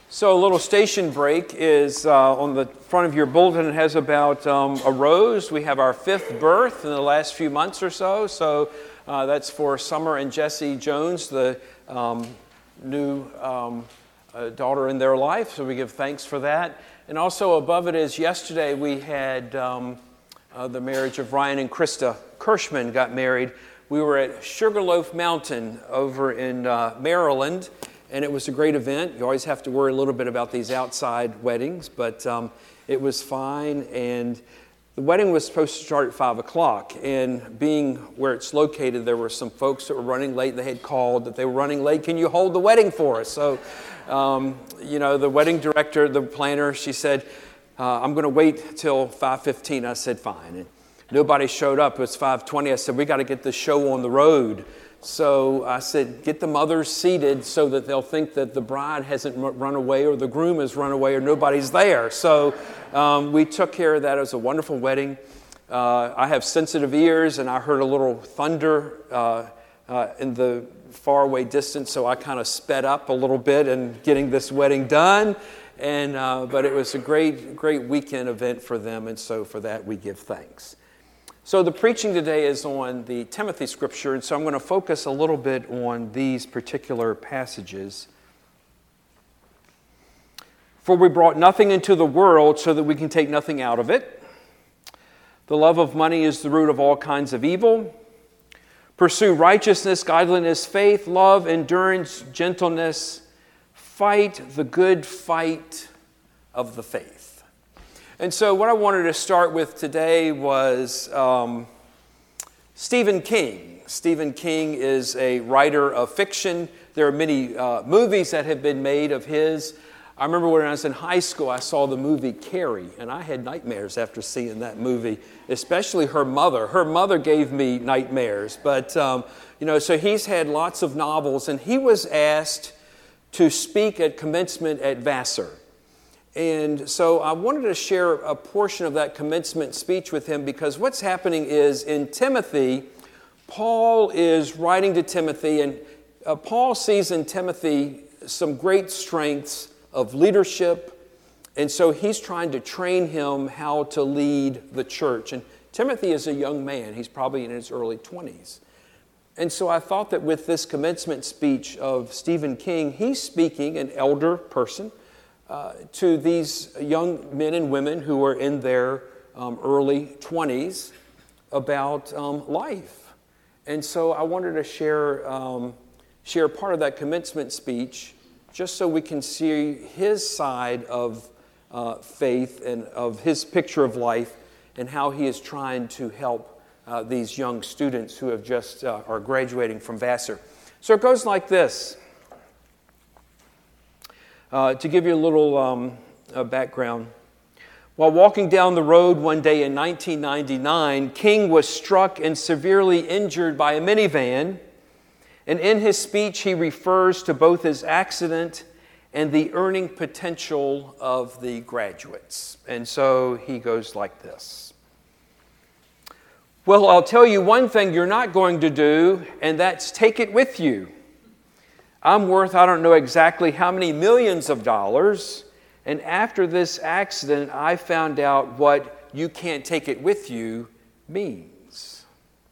So a little station break is on the front of your bulletin. It has about a rose. We have our fifth birth in the last few months or so. So that's for Summer and Jesse Jones, the new daughter in their life. So we give thanks for that. And also above it is yesterday we had the marriage of Ryan and Krista Kirschman got married. We were at Sugarloaf Mountain over in Maryland. And it was a great event. You always have to worry a little bit about these outside weddings, but it was fine. And the wedding was supposed to start at 5 o'clock. And being where it's located, there were some folks that were running late. They had called that they were running late. Can you hold the wedding for us? So, the wedding director, the planner, she said, I'm going to wait till 5:15. I said, fine. And nobody showed up. It was 5:20. I said, we got to get the show on the road. So I said, get the mothers seated so that they'll think that the bride hasn't run away or the groom has run away or nobody's there. So we took care of that. It was a wonderful wedding. I have sensitive ears, and I heard a little thunder in the faraway distance, so I kind of sped up a little bit in getting this wedding done. But it was a great weekend event for them, and so for that we give thanks. So the preaching today is on the Timothy scripture, and so I'm going to focus a little bit on these particular passages. For we brought nothing into the world so that we can take nothing out of it. The love of money is the root of all kinds of evil. Pursue righteousness, godliness, faith, love, endurance, gentleness. Fight the good fight of the faith. And so what I wanted to start with today was Stephen King. Stephen King is a writer of fiction. There are many movies that have been made of his. I remember when I was in high school, I saw the movie Carrie, and I had nightmares after seeing that movie, especially her mother. Her mother gave me nightmares. But, so he's had lots of novels, and he was asked to speak at commencement at Vassar. And so I wanted to share a portion of that commencement speech with him because what's happening is in Timothy, Paul is writing to Timothy, and Paul sees in Timothy some great strengths of leadership, and so he's trying to train him how to lead the church. And Timothy is a young man. He's probably in his early 20s. And so I thought that with this commencement speech of Stephen King, he's speaking, an elder person, to these young men and women who are in their early 20s about life. And so I wanted to share part of that commencement speech just so we can see his side of faith and of his picture of life and how he is trying to help these young students who have just are graduating from Vassar. So it goes like this. To give you a little background, while walking down the road one day in 1999, King was struck and severely injured by a minivan, and in his speech he refers to both his accident and the earning potential of the graduates. And so he goes like this. Well, I'll tell you one thing you're not going to do, and that's take it with you. I'm worth, I don't know exactly how many millions of dollars, and after this accident, I found out what you can't take it with you means.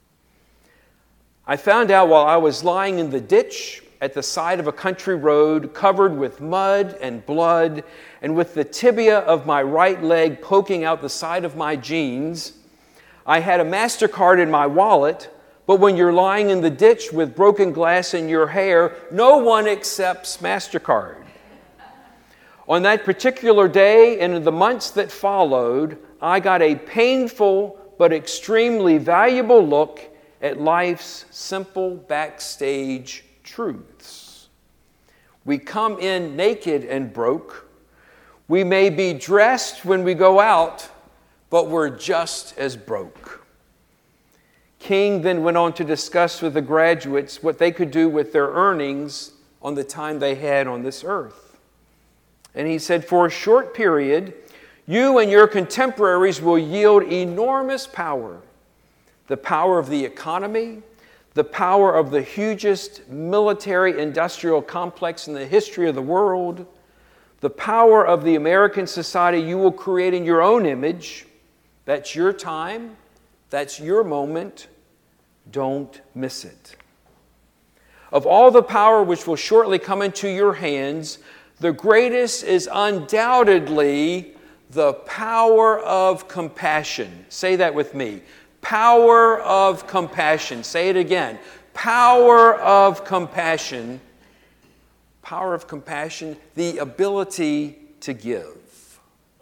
I found out while I was lying in the ditch at the side of a country road covered with mud and blood, and with the tibia of my right leg poking out the side of my jeans. I had a MasterCard in my wallet. But when you're lying in the ditch with broken glass in your hair, no one accepts MasterCard. On that particular day and in the months that followed, I got a painful but extremely valuable look at life's simple backstage truths. We come in naked and broke. We may be dressed when we go out, but we're just as broke. King then went on to discuss with the graduates what they could do with their earnings on the time they had on this earth. And he said, for a short period, you and your contemporaries will yield enormous power. The power of the economy, the power of the hugest military-industrial complex in the history of the world, The power of the American society you will create in your own image. That's your time. That's your moment. Don't miss it. Of all the power which will shortly come into your hands, the greatest is undoubtedly the power of compassion. Say that with me. Power of compassion. Say it again. Power of compassion. Power of compassion, the ability to give.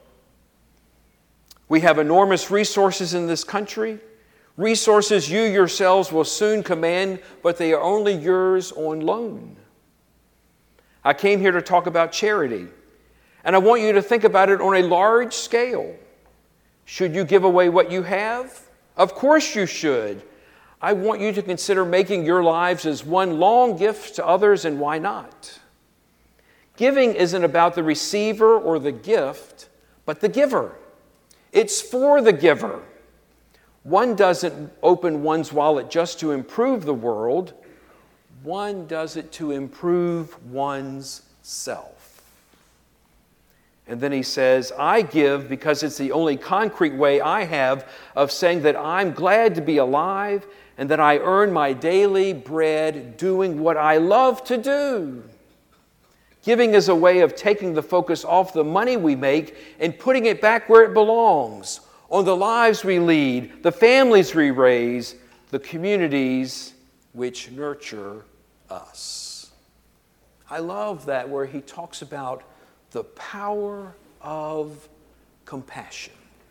We have enormous resources in this country. Resources you yourselves will soon command, but they are only yours on loan. I came here to talk about charity, and I want you to think about it on a large scale. Should you give away what you have? Of course you should. I want you to consider making your lives as one long gift to others, and why not? Giving isn't about the receiver or the gift, but the giver. It's for the giver. One doesn't open one's wallet just to improve the world. One does it to improve one's self. And then he says, I give because it's the only concrete way I have of saying that I'm glad to be alive and that I earn my daily bread doing what I love to do. Giving is a way of taking the focus off the money we make and putting it back where it belongs, on the lives we lead, the families we raise, the communities which nurture us. I love that where he talks about the power of compassion.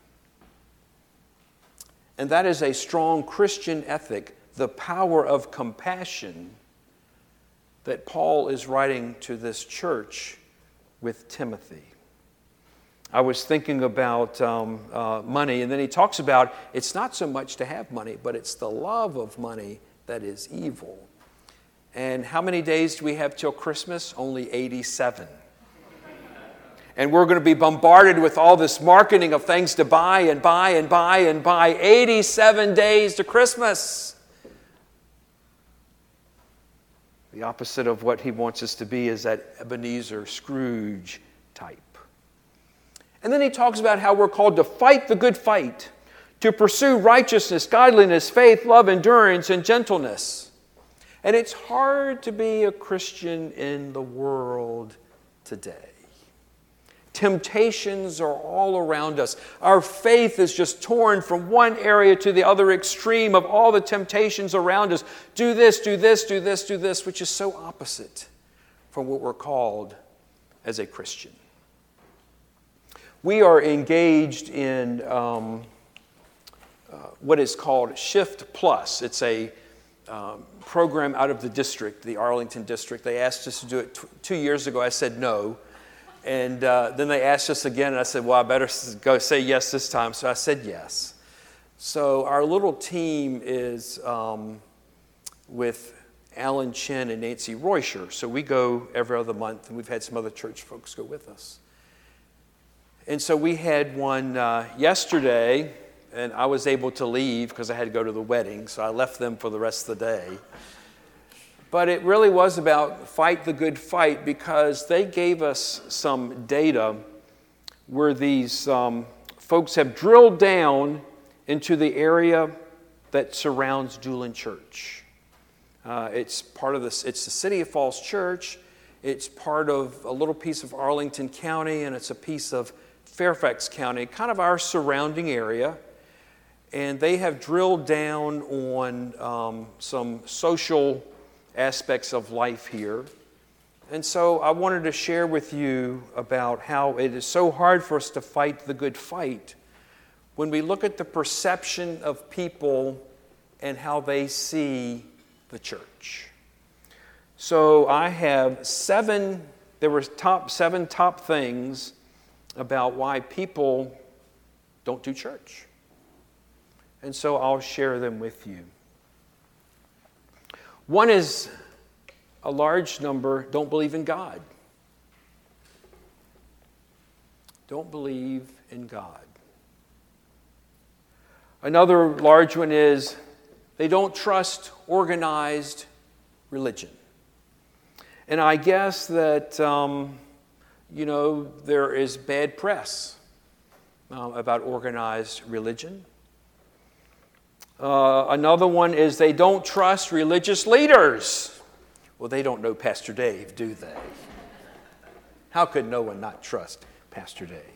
And that is a strong Christian ethic, the power of compassion that Paul is writing to this church with Timothy. I was thinking about money, and then he talks about it's not so much to have money, but it's the love of money that is evil. And how many days do we have till Christmas? Only 87. And we're going to be bombarded with all this marketing of things to buy and buy and buy and buy. 87 days to Christmas. The opposite of what he wants us to be is that Ebenezer Scrooge type. And then he talks about how we're called to fight the good fight, to pursue righteousness, godliness, faith, love, endurance, and gentleness. And it's hard to be a Christian in the world today. Temptations are all around us. Our faith is just torn from one area to the other extreme of all the temptations around us. Do this, do this, do this, do this, which is so opposite from what we're called as a Christian. We are engaged in what is called Shift Plus. It's a program out of the district, the Arlington district. They asked us to do it 2 years ago. I said no. And then they asked us again, and I said, well, I better go say yes this time. So I said yes. So our little team is with Alan Chin and Nancy Reuscher. So we go every other month, and we've had some other church folks go with us. And so we had one yesterday, and I was able to leave because I had to go to the wedding, so I left them for the rest of the day. But it really was about fight the good fight because they gave us some data where these folks have drilled down into the area that surrounds Doolin Church. It's part of this. It's the City of Falls Church. It's part of a little piece of Arlington County, and it's a piece of Fairfax County, kind of our surrounding area. And they have drilled down on some social aspects of life here. And so I wanted to share with you about how it is so hard for us to fight the good fight when we look at the perception of people and how they see the church. So I have seven top things about why people don't do church. And so I'll share them with you. One is a large number don't believe in God. Don't believe in God. Another large one is they don't trust organized religion. And I guess that there is bad press about organized religion. Another one is they don't trust religious leaders. Well, they don't know Pastor Dave, do they? How could no one not trust Pastor Dave?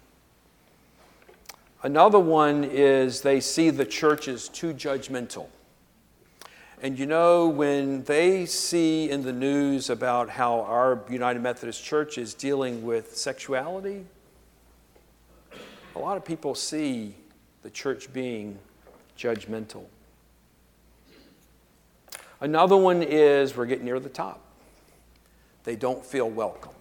Another one is they see the church as too judgmental. And when they see in the news about how our United Methodist Church is dealing with sexuality, a lot of people see the church being judgmental. Another one is we're getting near the top. They don't feel welcome.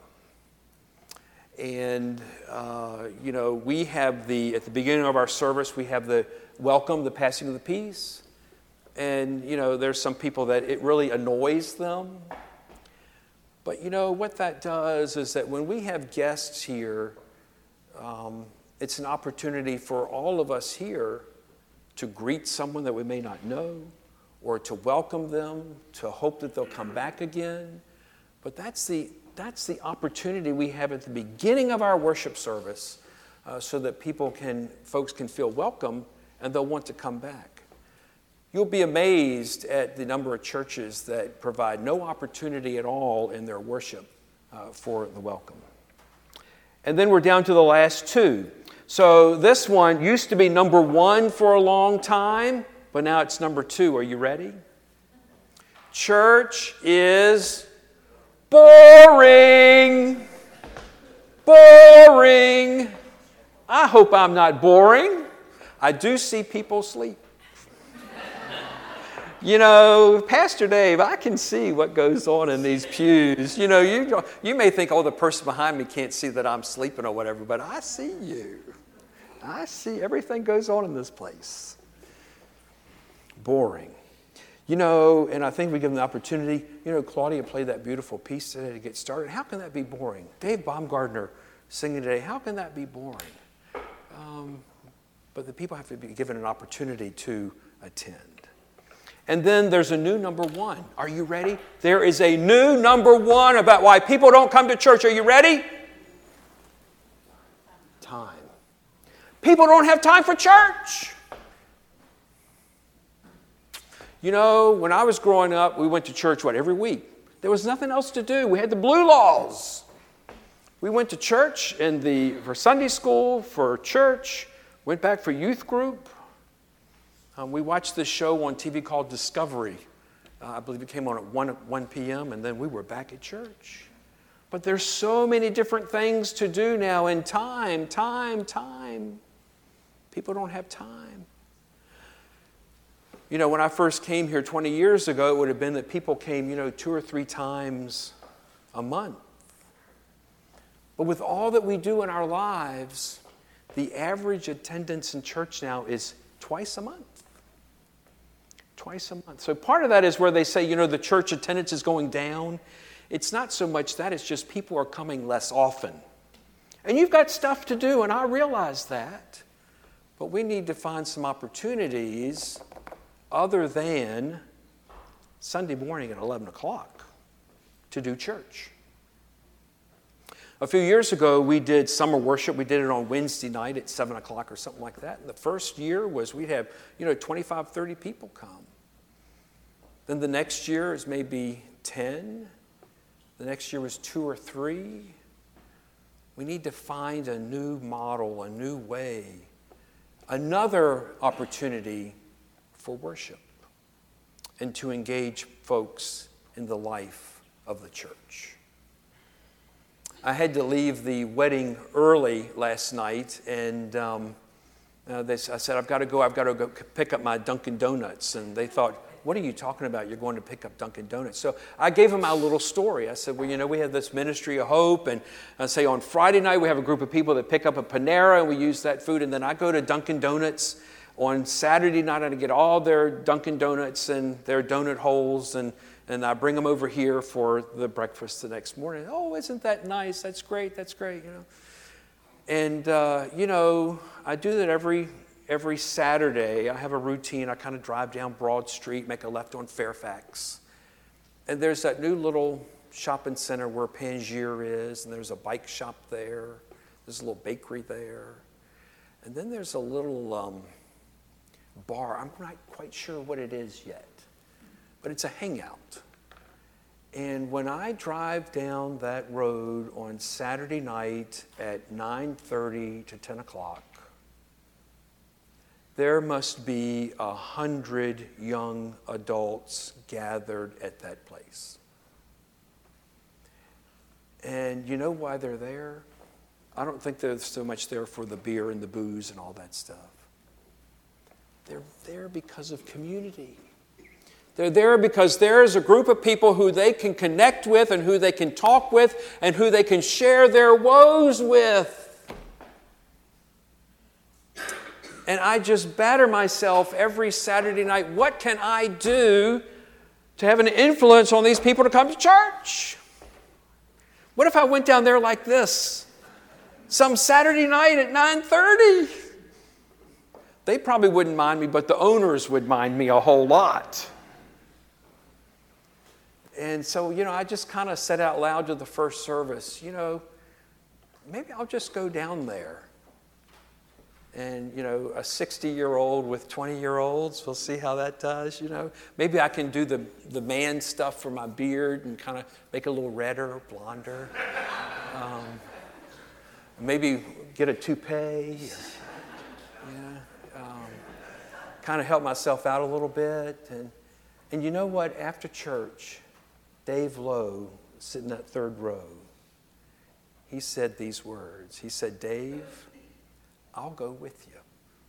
And, we have at the beginning of our service, we have the welcome, the passing of the peace. And, there's some people that it really annoys them. But, what that does is that when we have guests here, it's an opportunity for all of us here to greet someone that we may not know, or to welcome them, to hope that they'll come back again. But that's the opportunity we have at the beginning of our worship service so that folks can feel welcome and they'll want to come back. You'll be amazed at the number of churches that provide no opportunity at all in their worship for the welcome. And then we're down to the last two. So this one used to be number one for a long time, but now it's number two. Are you ready? Church is boring. Boring. I hope I'm not boring. I do see people sleep. Pastor Dave, I can see what goes on in these pews. You may think, the person behind me can't see that I'm sleeping or whatever, but I see you. I see everything goes on in this place. Boring. And I think we give them the opportunity. Claudia played that beautiful piece today to get started. How can that be boring? Dave Baumgardner singing today. How can that be boring? But the people have to be given an opportunity to attend. And then there's a new number one. Are you ready? There is a new number one about why people don't come to church. Are you ready? Time. People don't have time for church. When I was growing up, we went to church, every week? There was nothing else to do. We had the Blue Laws. We went to church for Sunday school, for church, went back for youth group. We watched this show on TV called Discovery. I believe it came on at 1 p.m., and then we were back at church. But there's so many different things to do now, and time. People don't have time. When I first came here 20 years ago, it would have been that people came, 2 or 3 times a month. But with all that we do in our lives, the average attendance in church now is twice a month. Twice a month. So part of that is where they say, the church attendance is going down. It's not so much that, it's just people are coming less often. And you've got stuff to do, and I realize that. But we need to find some opportunities other than Sunday morning at 11 o'clock to do church. A few years ago, we did summer worship. We did it on Wednesday night at 7 o'clock or something like that. And the first year was we'd have, 25, 30 people come. Then the next year is maybe 10. The next year was 2 or 3. We need to find a new model, a new way, another opportunity for worship and to engage folks in the life of the church. I had to leave the wedding early last night, and I said, I've got to go pick up my Dunkin' Donuts. And they thought, what are you talking about? You're going to pick up Dunkin' Donuts. So I gave them my little story. I said, well, we have this Ministry of Hope, and I say on Friday night we have a group of people that pick up a Panera, and we use that food, and then I go to Dunkin' Donuts on Saturday night, and I get all their Dunkin' Donuts and their donut holes, and I bring them over here for the breakfast the next morning. Oh, isn't that nice? That's great. And, I do that every Saturday. I have a routine. I kind of drive down Broad Street, make a left on Fairfax. And there's that new little shopping center where Pangier is, and there's a bike shop there. There's a little bakery there. And then there's a little bar. I'm not quite sure what it is yet, but it's a hangout. And when I drive down that road on Saturday night at 9:30 to 10 o'clock, there must be 100 young adults gathered at that place. And you know why they're there? I don't think they're so much there for the beer and the booze and all that stuff. They're there because of community. They're there because there's a group of people who they can connect with and who they can talk with and who they can share their woes with. And I just batter myself every Saturday night. What can I do to have an influence on these people to come to church? What if I went down there like this? Some Saturday night at 9:30. They probably wouldn't mind me, but the owners would mind me a whole lot. And so, I just kind of said out loud to the first service, maybe I'll just go down there. And, a 60-year-old with 20-year-olds, we'll see how that does, Maybe I can do the man stuff for my beard and kind of make it a little redder, blonder. Maybe get a toupee. Kind of help myself out a little bit. And you know what? After church, Dave Lowe, sitting in that third row, he said these words. He said, "Dave, I'll go with you."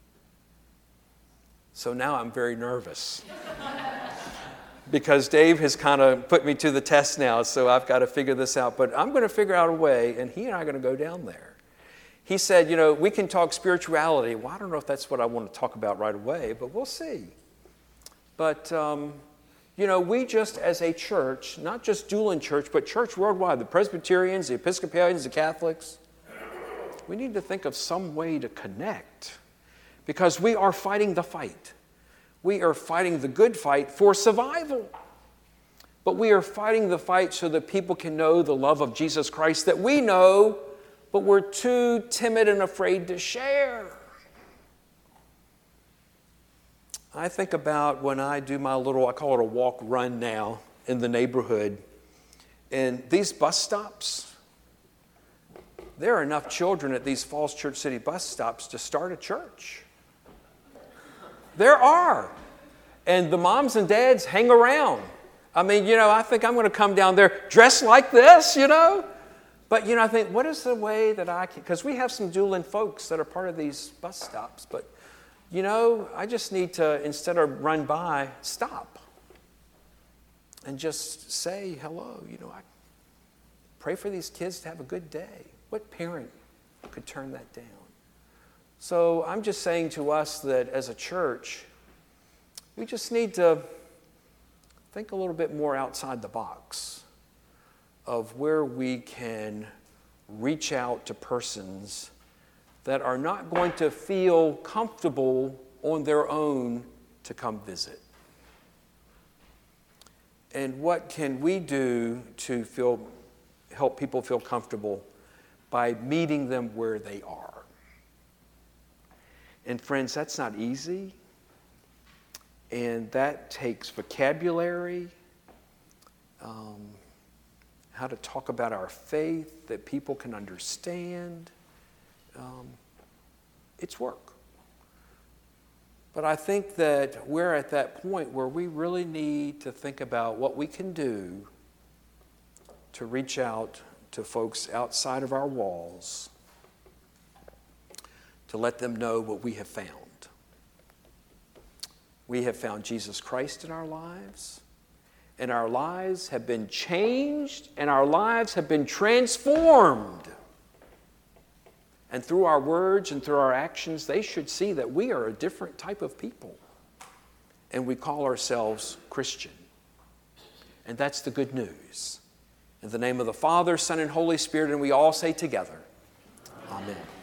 So now I'm very nervous because Dave has kind of put me to the test now, so I've got to figure this out. But I'm going to figure out a way, and he and I are going to go down there. He said, we can talk spirituality. Well, I don't know if that's what I want to talk about right away, but we'll see. But, we just as a church, not just Doolin Church, but church worldwide, the Presbyterians, the Episcopalians, the Catholics, we need to think of some way to connect because we are fighting the fight. We are fighting the good fight for survival. But we are fighting the fight so that people can know the love of Jesus Christ that we know, but we're too timid and afraid to share. I think about when I do my I call it a walk run now in the neighborhood. And these bus stops, there are enough children at these Falls Church City bus stops to start a church. There are. And the moms and dads hang around. I think I'm going to come down there dressed like this, But, I think, what is the way that I can, because we have some Doolin folks that are part of these bus stops, but, I just need to, instead of run by, stop and just say hello. I pray for these kids to have a good day. What parent could turn that down? So I'm just saying to us that as a church, we just need to think a little bit more outside the box of where we can reach out to persons that are not going to feel comfortable on their own to come visit. And what can we do to help people feel comfortable by meeting them where they are? And friends, that's not easy. And that takes vocabulary, how to talk about our faith that people can understand. It's work. But I think that we're at that point where we really need to think about what we can do to reach out to folks outside of our walls to let them know what we have found. We have found Jesus Christ in our lives, and our lives have been changed, and our lives have been transformed. And through our words and through our actions, they should see that we are a different type of people. And we call ourselves Christian. And that's the good news. In the name of the Father, Son, and Holy Spirit, and we all say together, Amen.